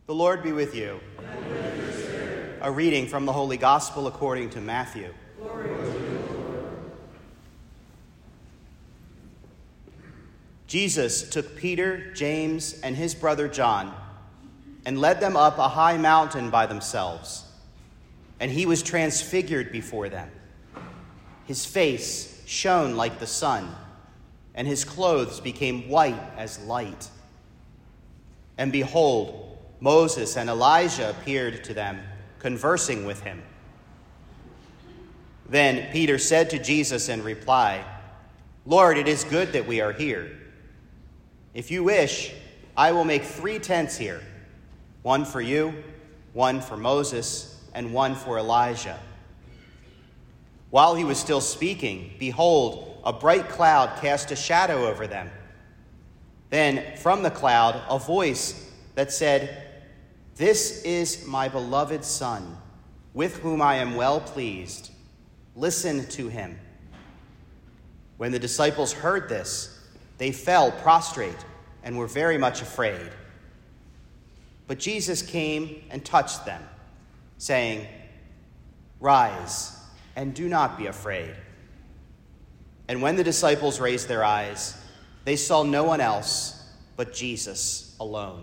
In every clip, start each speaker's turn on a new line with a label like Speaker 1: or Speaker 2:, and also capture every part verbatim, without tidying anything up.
Speaker 1: The Lord be with you.
Speaker 2: And with your spirit.
Speaker 1: A reading from the Holy Gospel according to Matthew.
Speaker 2: Glory to you, Lord.
Speaker 1: Jesus took Peter, James, and his brother John, and led them up a high mountain by themselves. And he was transfigured before them. His face shone like the sun, and his clothes became white as light. And behold, Moses and Elijah appeared to them, conversing with him. Then Peter said to Jesus in reply, "Lord, it is good that we are here. If you wish, I will make three tents here, one for you, one for Moses, and one for Elijah." While he was still speaking, behold, a bright cloud cast a shadow over them. Then from the cloud, a voice that said, "This is my beloved Son, with whom I am well pleased. Listen to him." When the disciples heard this, they fell prostrate and were very much afraid. But Jesus came and touched them, saying, "Rise, and do not be afraid." And when the disciples raised their eyes, they saw no one else but Jesus alone.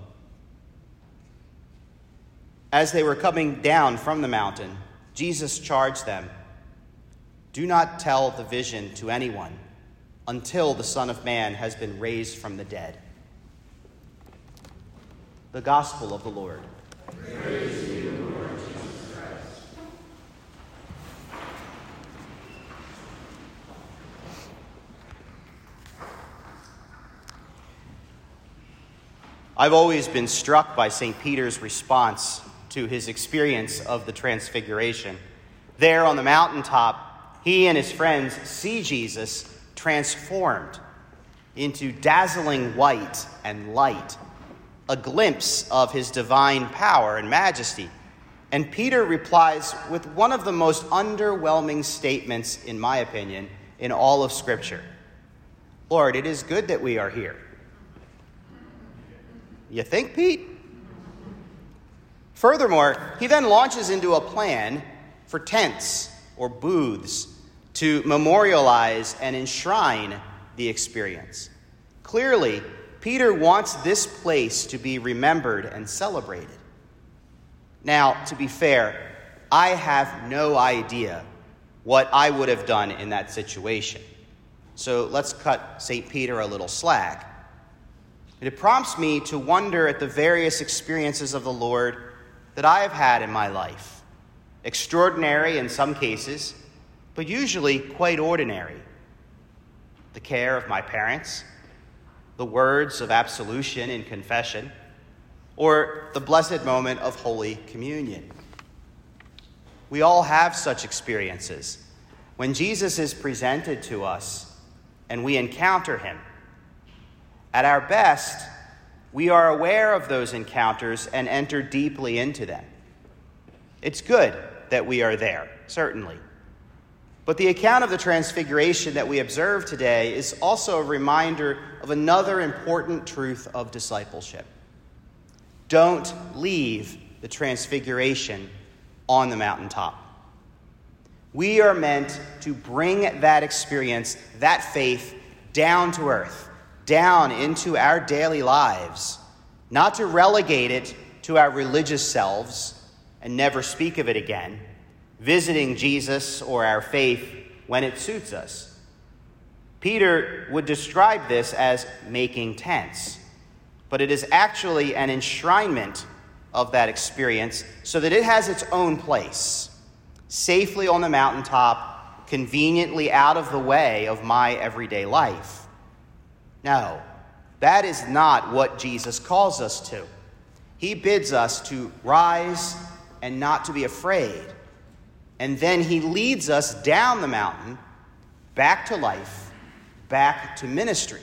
Speaker 1: As they were coming down from the mountain, Jesus charged them, "Do not tell the vision to anyone until the Son of Man has been raised from the dead." The Gospel of the Lord.
Speaker 2: Praise to you, Lord Jesus Christ.
Speaker 1: I've always been struck by Saint Peter's response to his experience of the Transfiguration. There on the mountaintop, he and his friends see Jesus transformed into dazzling white and light, a glimpse of his divine power and majesty. And Peter replies with one of the most underwhelming statements, in my opinion, in all of Scripture. "Lord, it is good that we are here." You think, Pete? Furthermore, he then launches into a plan for tents or booths to memorialize and enshrine the experience. Clearly, Peter wants this place to be remembered and celebrated. Now, to be fair, I have no idea what I would have done in that situation. So let's cut Saint Peter a little slack. It prompts me to wonder at the various experiences of the Lord that I have had in my life. Extraordinary in some cases, but usually quite ordinary. The care of my parents, the words of absolution in confession, or the blessed moment of Holy Communion. We all have such experiences when Jesus is presented to us and we encounter him. At our best, we are aware of those encounters and enter deeply into them. It's good that we are there, certainly. But the account of the Transfiguration that we observe today is also a reminder of another important truth of discipleship. Don't leave the Transfiguration on the mountaintop. We are meant to bring that experience, that faith, down to earth, down into our daily lives, not to relegate it to our religious selves and never speak of it again, visiting Jesus or our faith when it suits us. Peter would describe this as making tents, but it is actually an enshrinement of that experience so that it has its own place, safely on the mountaintop, conveniently out of the way of my everyday life. No, that is not what Jesus calls us to. He bids us to rise and not to be afraid. And then he leads us down the mountain, back to life, back to ministry.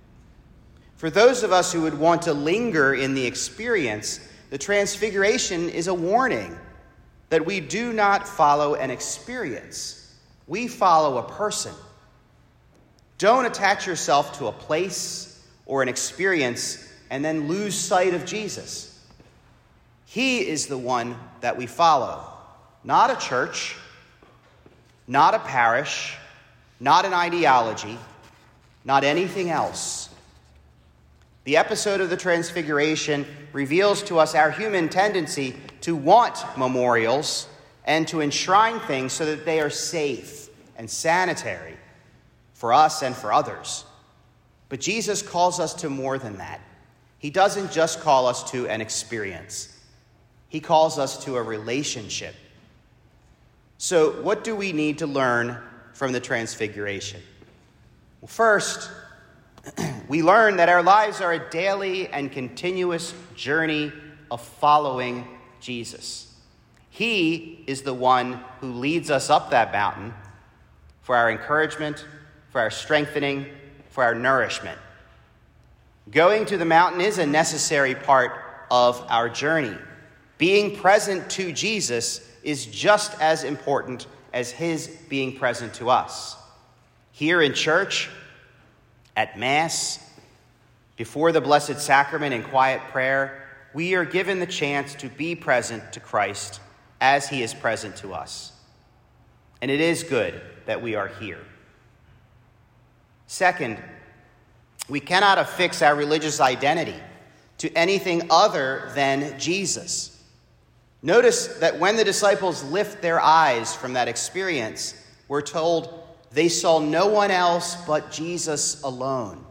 Speaker 1: For those of us who would want to linger in the experience, the Transfiguration is a warning that we do not follow an experience. We follow a person. Don't attach yourself to a place or an experience and then lose sight of Jesus. He is the one that we follow, not a church, not a parish, not an ideology, not anything else. The episode of the Transfiguration reveals to us our human tendency to want memorials and to enshrine things so that they are safe and sanitary for us and for others. But Jesus calls us to more than that. He doesn't just call us to an experience. He calls us to a relationship. So what do we need to learn from the Transfiguration? Well, first, we learn that our lives are a daily and continuous journey of following Jesus. He is the one who leads us up that mountain for our encouragement, for our strengthening, for our nourishment. Going to the mountain is a necessary part of our journey. Being present to Jesus is just as important as his being present to us. Here in church, at Mass, before the Blessed Sacrament in quiet prayer, we are given the chance to be present to Christ as he is present to us. And it is good that we are here. Second, we cannot affix our religious identity to anything other than Jesus. Notice that when the disciples lift their eyes from that experience, we're told they saw no one else but Jesus alone.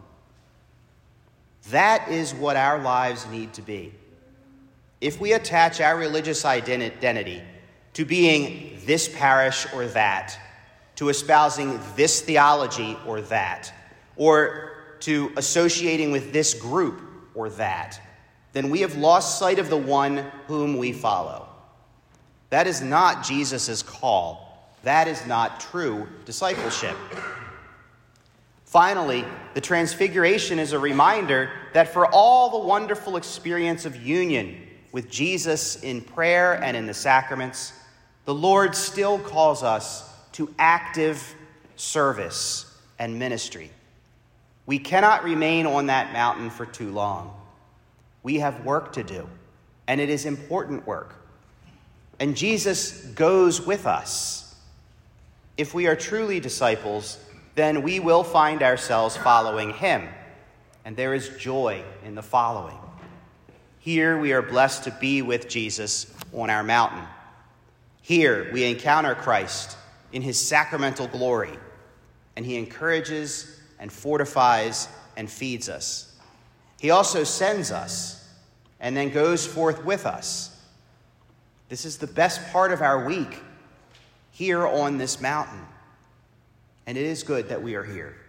Speaker 1: That is what our lives need to be. If we attach our religious identity to being this parish or that, to espousing this theology or that, or to associating with this group or that, then we have lost sight of the one whom we follow. That is not Jesus' call. That is not true discipleship. Finally, the Transfiguration is a reminder that for all the wonderful experience of union with Jesus in prayer and in the sacraments, the Lord still calls us to active service and ministry. We cannot remain on that mountain for too long. We have work to do, and it is important work. And Jesus goes with us. If we are truly disciples, then we will find ourselves following him, and there is joy in the following. Here we are blessed to be with Jesus on our mountain. Here we encounter Christ in his sacramental glory, and he encourages and fortifies and feeds us. He also sends us and then goes forth with us. This is the best part of our week here on this mountain, and it is good that we are here.